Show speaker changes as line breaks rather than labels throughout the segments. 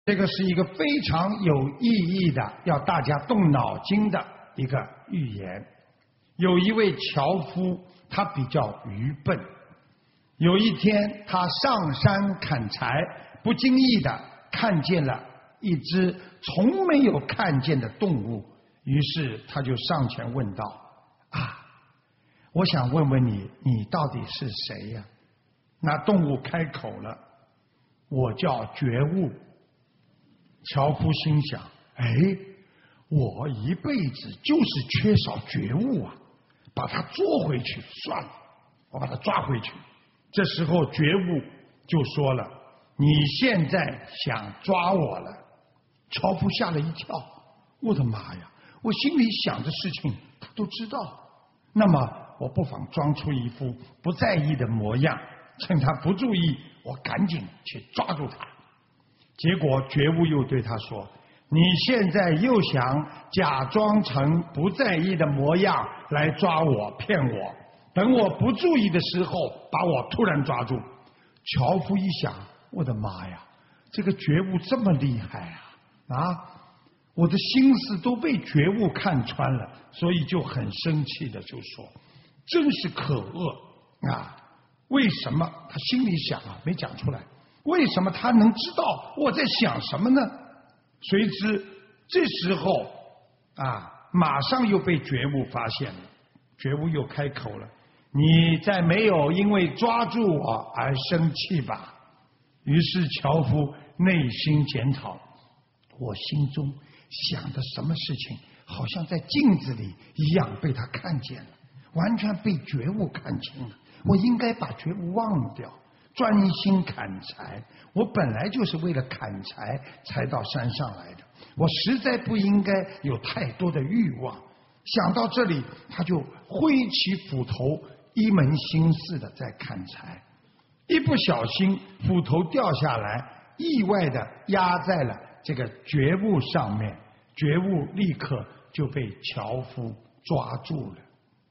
这个是一个非常有意义的，要大家动脑筋的一个寓言。有一位樵夫，他比较愚笨。有一天，他上山砍柴，不经意的看见了一只从没有看见的动物，于是他就上前问道：“啊，我想问问你，你到底是谁呀？”那动物开口了：“我叫觉悟。”樵夫心想：“哎，我一辈子就是缺少觉悟啊，把它捉回去算了，我把它抓回去。”这时候觉悟就说了：“你现在想抓我了。”樵夫吓了一跳：“我的妈呀，我心里想的事情他都知道，那么我不妨装出一副不在意的模样，趁他不注意，我赶紧去抓住他。”结果觉悟又对他说：“你现在又想假装成不在意的模样来抓我骗我，等我不注意的时候把我突然抓住。”樵夫一想：“我的妈呀，这个觉悟这么厉害啊！我的心思都被觉悟看穿了，所以就很生气的就说：真是可恶啊！为什么？他心里想啊，没讲出来。为什么他能知道我在想什么呢？谁知这时候马上又被觉悟发现了。觉悟又开口了：“你再没有因为抓住我而生气吧？”于是樵夫内心检讨：我心中想的什么事情，好像在镜子里一样被他看见了，完全被觉悟看清了。我应该把觉悟忘掉，专心砍柴。我本来就是为了砍柴才到山上来的，我实在不应该有太多的欲望。想到这里，他就挥起斧头，一门心思的在砍柴。一不小心，斧头掉下来，意外的压在了这个觉悟上面，觉悟立刻就被樵夫抓住了。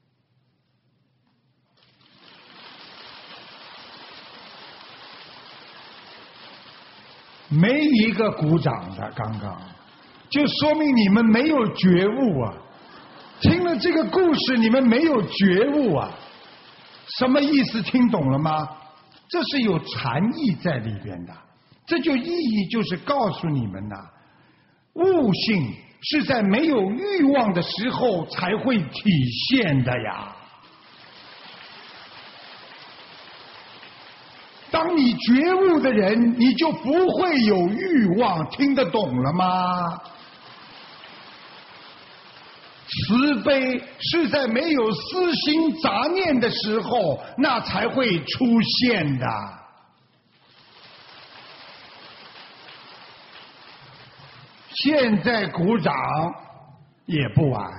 没一个鼓掌的，刚刚就说明你们没有觉悟啊！听了这个故事，你们没有觉悟啊！什么意思？听懂了吗？这是有禅意在里边的，这就意义就是告诉你们呐，悟性是在没有欲望的时候才会体现的呀。当你觉悟的人，你就不会有欲望，听得懂了吗？慈悲是在没有私心杂念的时候，那才会出现的。现在鼓掌也不晚。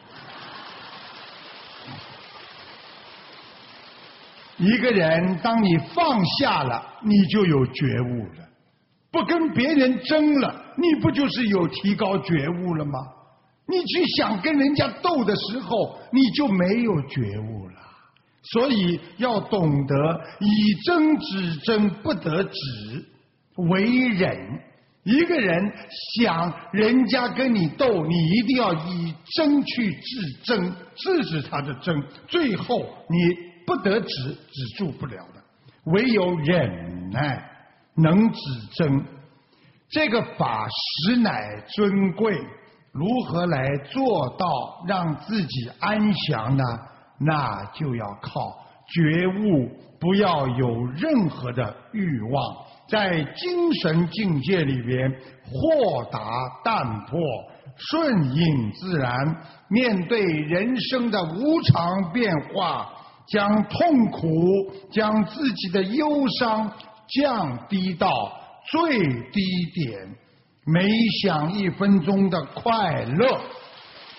一个人，当你放下了，你就有觉悟了；不跟别人争了，你不就是有提高觉悟了吗？你去想跟人家斗的时候，你就没有觉悟了。所以要懂得以争止争，不得止为忍。一个人想人家跟你斗，你一定要以争去制争，制止他的争，最后你不得止，止住不了的。唯有忍耐能止争，这个法实乃尊贵。如何来做到让自己安详呢？那就要靠觉悟，不要有任何的欲望，在精神境界里边豁达淡泊，顺应自然，面对人生的无常变化，将痛苦，将自己的忧伤降低到最低点，每享1分钟的快乐。